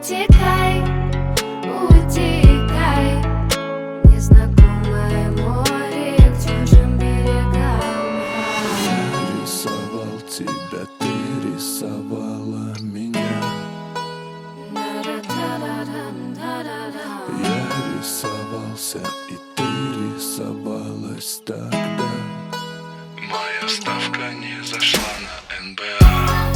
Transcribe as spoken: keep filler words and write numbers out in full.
утекай, утекай. Незнакомое море к чужим берегам. Я рисовал тебя, ты рисовала меня. Я рисовался, и ты рисовалась тогда. Моя ставка не зашла на эн бэ а.